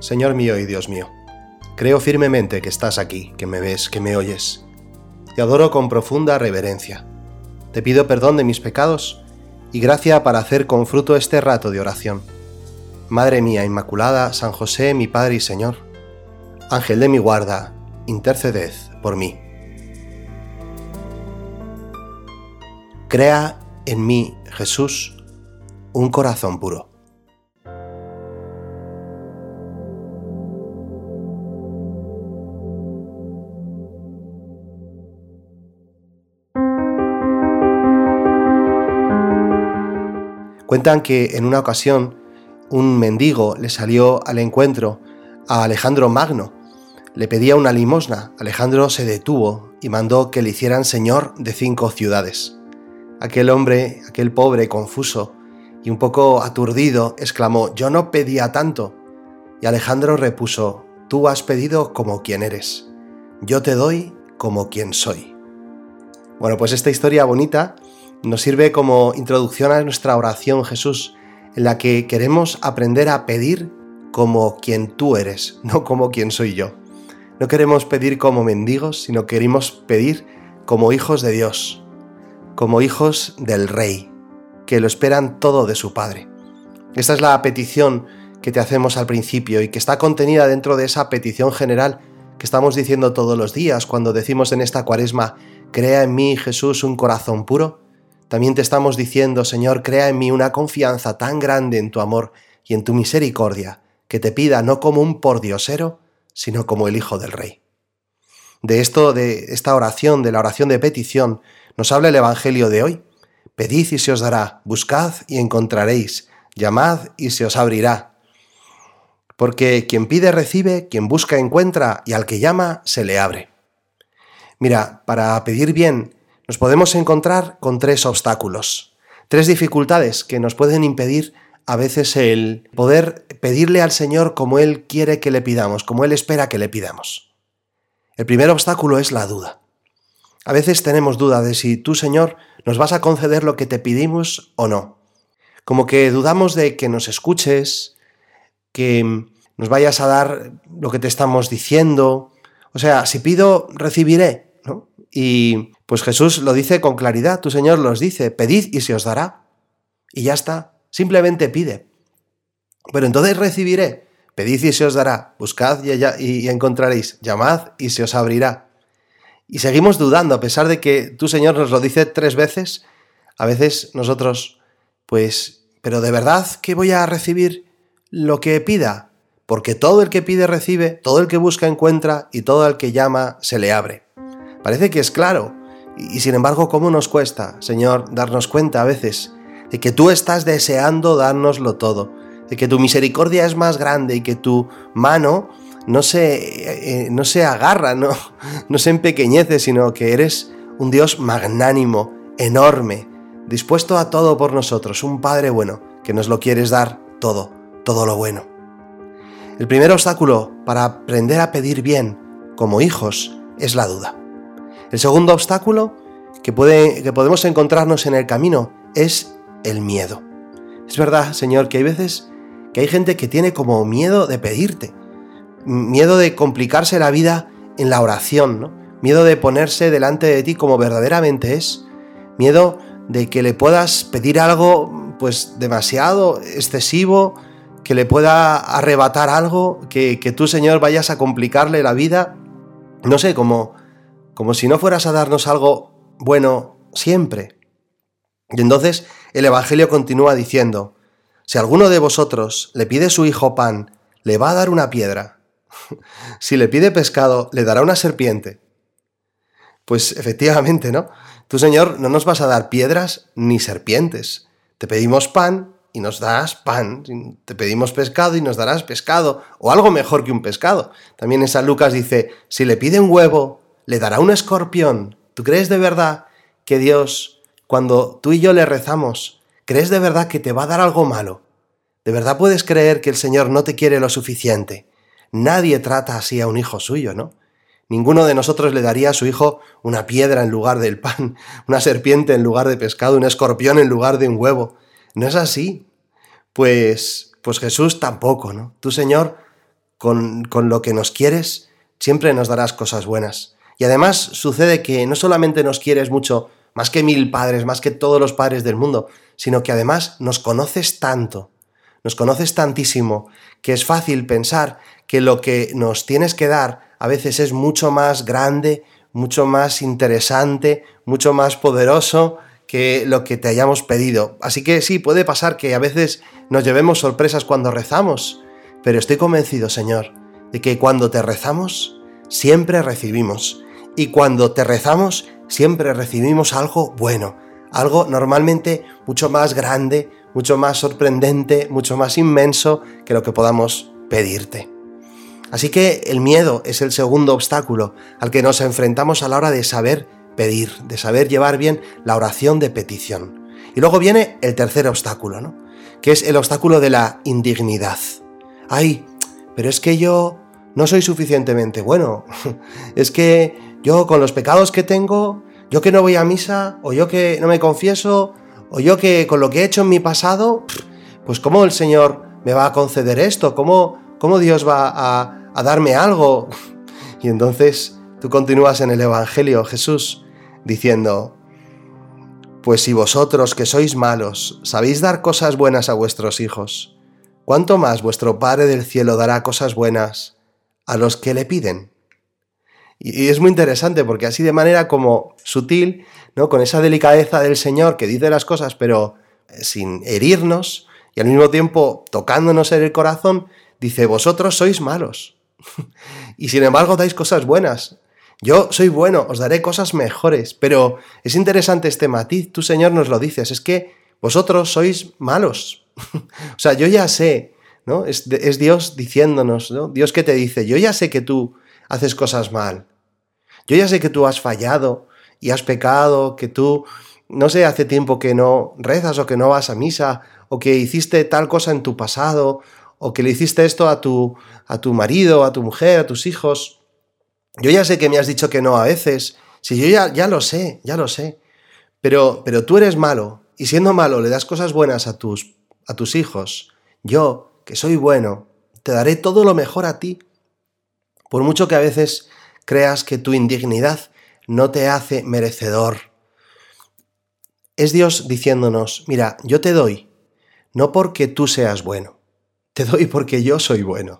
Señor mío y Dios mío, creo firmemente que estás aquí, que me ves, que me oyes. Te adoro con profunda reverencia. Te pido perdón de mis pecados y gracia para hacer con fruto este rato de oración. Madre mía Inmaculada, San José, mi Padre y Señor, Ángel de mi guarda, interceded por mí. Crea en mí, Jesús, un corazón puro. Cuentan que en una ocasión un mendigo le salió al encuentro a Alejandro Magno. Le pedía una limosna. Alejandro se detuvo y mandó que le hicieran señor de 5 ciudades. Aquel hombre, aquel pobre, confuso y un poco aturdido, exclamó: «Yo no pedía tanto». Y Alejandro repuso: «Tú has pedido como quien eres. Yo te doy como quien soy». Bueno, pues esta historia bonita nos sirve como introducción a nuestra oración, Jesús, en la que queremos aprender a pedir como quien tú eres, no como quien soy yo. No queremos pedir como mendigos, sino queremos pedir como hijos de Dios, como hijos del Rey, que lo esperan todo de su Padre. Esta es la petición que te hacemos al principio y que está contenida dentro de esa petición general que estamos diciendo todos los días cuando decimos en esta Cuaresma: «Crea en mí, Jesús, un corazón puro». También te estamos diciendo: Señor, crea en mí una confianza tan grande en tu amor y en tu misericordia, que te pida no como un pordiosero, sino como el Hijo del Rey. De esta oración, de la oración de petición, nos habla el Evangelio de hoy. Pedid y se os dará, buscad y encontraréis, llamad y se os abrirá. Porque quien pide recibe, quien busca encuentra, y al que llama se le abre. Mira, para pedir bien, nos podemos encontrar con 3 obstáculos, 3 dificultades que nos pueden impedir a veces el poder pedirle al Señor como Él quiere que le pidamos, como Él espera que le pidamos. El primer obstáculo es la duda. A veces tenemos duda de si tú, Señor, nos vas a conceder lo que te pedimos o no. Como que dudamos de que nos escuches, que nos vayas a dar lo que te estamos diciendo. O sea, si pido, recibiré, ¿no? Y pues Jesús lo dice con claridad, tu Señor los dice: pedid y se os dará. Y ya está, simplemente pide. Pero entonces recibiré. Pedid y se os dará, buscad y encontraréis, llamad y se os abrirá. Y seguimos dudando, a pesar de que tu Señor nos lo dice 3 veces, a veces nosotros, ¿pero de verdad que voy a recibir lo que pida? Porque todo el que pide recibe, todo el que busca encuentra, y todo el que llama se le abre. Parece que es claro, y sin embargo, ¿cómo nos cuesta, Señor, darnos cuenta a veces de que tú estás deseando dárnoslo todo, de que tu misericordia es más grande y que tu mano no se agarra, no se empequeñece, sino que eres un Dios magnánimo, enorme, dispuesto a todo por nosotros, un Padre bueno, que nos lo quieres dar todo lo bueno. El primer obstáculo para aprender a pedir bien como hijos es la duda. El segundo obstáculo que podemos encontrarnos en el camino es el miedo. Es verdad, Señor, que hay veces que hay gente que tiene como miedo de pedirte, miedo de complicarse la vida en la oración, ¿no? Miedo de ponerse delante de ti como verdaderamente es, miedo de que le puedas pedir algo demasiado excesivo, que le pueda arrebatar algo, que tú, Señor, vayas a complicarle la vida, no sé, como si no fueras a darnos algo bueno siempre. Y entonces el Evangelio continúa diciendo: si alguno de vosotros le pide su hijo pan, le va a dar una piedra. Si le pide pescado, le dará una serpiente. Pues efectivamente, ¿no? Tú, Señor, no nos vas a dar piedras ni serpientes. Te pedimos pan y nos darás pan. Te pedimos pescado y nos darás pescado, o algo mejor que un pescado. También en San Lucas dice: si le pide un huevo, le dará un escorpión. ¿Tú crees de verdad que Dios, cuando tú y yo le rezamos, crees de verdad que te va a dar algo malo? ¿De verdad puedes creer que el Señor no te quiere lo suficiente? Nadie trata así a un hijo suyo, ¿no? Ninguno de nosotros le daría a su hijo una piedra en lugar del pan, una serpiente en lugar de pescado, un escorpión en lugar de un huevo. ¿No es así? Pues Jesús tampoco, ¿no? Tú, Señor, con lo que nos quieres, siempre nos darás cosas buenas. Y además sucede que no solamente nos quieres mucho, más que 1000 padres, más que todos los padres del mundo, sino que además nos conoces tanto, nos conoces tantísimo, que es fácil pensar que lo que nos tienes que dar a veces es mucho más grande, mucho más interesante, mucho más poderoso que lo que te hayamos pedido. Así que sí, puede pasar que a veces nos llevemos sorpresas cuando rezamos, pero estoy convencido, Señor, de que cuando te rezamos, siempre recibimos. Y cuando te rezamos, siempre recibimos algo bueno, algo normalmente mucho más grande, mucho más sorprendente, mucho más inmenso que lo que podamos pedirte. Así que el miedo es el segundo obstáculo al que nos enfrentamos a la hora de saber pedir, de saber llevar bien la oración de petición. Y luego viene el tercer obstáculo, ¿no? Que es el obstáculo de la indignidad. ¡Ay! Pero es que yo no soy suficientemente bueno. Es que yo con los pecados que tengo, yo que no voy a misa, o yo que no me confieso, o yo que con lo que he hecho en mi pasado, pues ¿cómo el Señor me va a conceder esto? ¿Cómo Dios va a darme algo? Y entonces tú continúas en el Evangelio, Jesús, diciendo: pues si vosotros que sois malos sabéis dar cosas buenas a vuestros hijos, ¿cuánto más vuestro Padre del cielo dará cosas buenas a los que le piden? Y es muy interesante porque así de manera como sutil, ¿no? Con esa delicadeza del Señor que dice las cosas pero sin herirnos y al mismo tiempo tocándonos en el corazón, dice: vosotros sois malos y sin embargo dais cosas buenas. Yo soy bueno, os daré cosas mejores. Pero es interesante este matiz, tú, Señor, nos lo dices, es que vosotros sois malos. O sea, yo ya sé, ¿no? Es Dios diciéndonos, ¿no? Dios que te dice: yo ya sé que tú haces cosas mal. Yo ya sé que tú has fallado y has pecado, que tú, no sé, hace tiempo que no rezas o que no vas a misa, o que hiciste tal cosa en tu pasado, o que le hiciste esto a tu marido, a tu mujer, a tus hijos. Yo ya sé que me has dicho que no a veces. Si yo ya lo sé, Pero tú eres malo, y siendo malo le das cosas buenas a tus hijos. Yo, que soy bueno, te daré todo lo mejor a ti. Por mucho que a veces creas que tu indignidad no te hace merecedor. Es Dios diciéndonos: mira, yo te doy, no porque tú seas bueno, te doy porque yo soy bueno.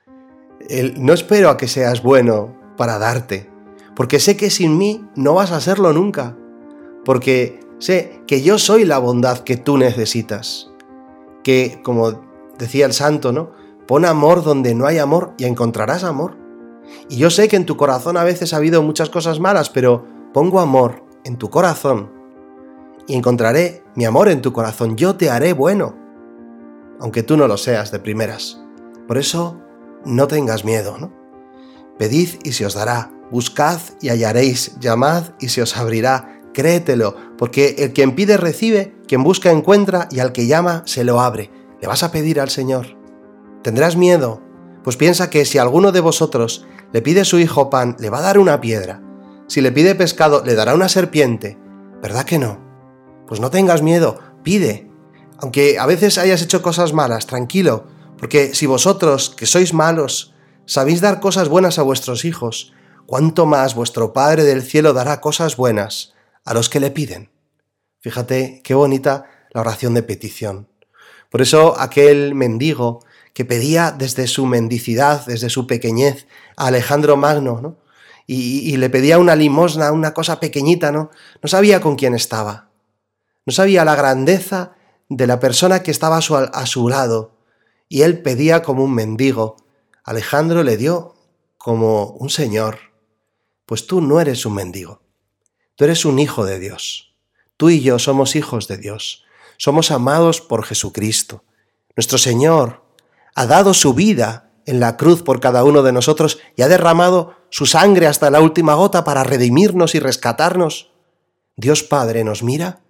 No espero a que seas bueno para darte, porque sé que sin mí no vas a serlo nunca, porque sé que yo soy la bondad que tú necesitas, que, como decía el santo, ¿no? Pon amor donde no hay amor y encontrarás amor. Y yo sé que en tu corazón a veces ha habido muchas cosas malas, pero pongo amor en tu corazón y encontraré mi amor en tu corazón. Yo te haré bueno, aunque tú no lo seas de primeras. Por eso no tengas miedo, ¿no? Pedid y se os dará, buscad y hallaréis, llamad y se os abrirá. Créetelo, porque el quien pide recibe, quien busca encuentra y al que llama se lo abre. ¿Le vas a pedir al Señor? ¿Tendrás miedo? Pues piensa que si alguno de vosotros le pide a su hijo pan, le va a dar una piedra. Si le pide pescado, le dará una serpiente. ¿Verdad que no? Pues no tengas miedo, pide. Aunque a veces hayas hecho cosas malas, tranquilo, porque si vosotros, que sois malos, sabéis dar cosas buenas a vuestros hijos, ¿cuánto más vuestro Padre del cielo dará cosas buenas a los que le piden? Fíjate qué bonita la oración de petición. Por eso aquel mendigo que pedía desde su mendicidad, desde su pequeñez, a Alejandro Magno, ¿no? Y le pedía una limosna, una cosa pequeñita, ¿no? No sabía con quién estaba. No sabía la grandeza de la persona que estaba a su lado. Y él pedía como un mendigo. Alejandro le dio como un señor. Pues tú no eres un mendigo. Tú eres un hijo de Dios. Tú y yo somos hijos de Dios. Somos amados por Jesucristo. Nuestro Señor ha dado su vida en la cruz por cada uno de nosotros y ha derramado su sangre hasta la última gota para redimirnos y rescatarnos. Dios Padre nos mira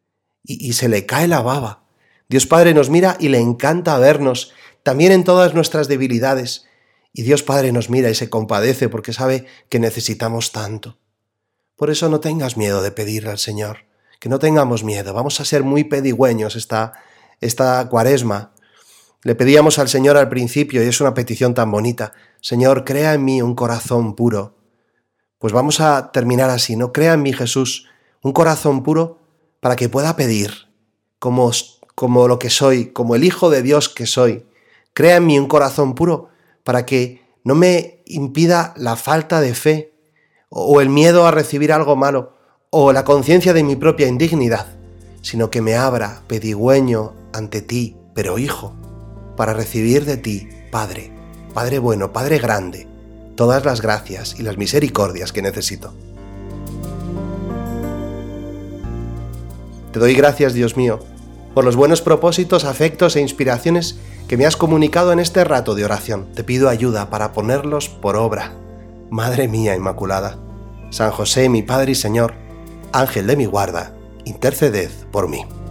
y se le cae la baba. Dios Padre nos mira y le encanta vernos, también en todas nuestras debilidades. Y Dios Padre nos mira y se compadece porque sabe que necesitamos tanto. Por eso no tengas miedo de pedirle al Señor, que no tengamos miedo. Vamos a ser muy pedigüeños esta Cuaresma. Le pedíamos al Señor al principio, y es una petición tan bonita: Señor, crea en mí un corazón puro. Pues vamos a terminar así, ¿no? Crea en mí, Jesús, un corazón puro para que pueda pedir como lo que soy, como el Hijo de Dios que soy. Crea en mí un corazón puro para que no me impida la falta de fe o el miedo a recibir algo malo o la conciencia de mi propia indignidad, sino que me abra pedigüeño ante ti, pero Hijo, para recibir de ti, Padre, Padre bueno, Padre grande, todas las gracias y las misericordias que necesito. Te doy gracias, Dios mío, por los buenos propósitos, afectos e inspiraciones que me has comunicado en este rato de oración. Te pido ayuda para ponerlos por obra. Madre mía Inmaculada, San José, mi Padre y Señor, Ángel de mi guarda, interceded por mí.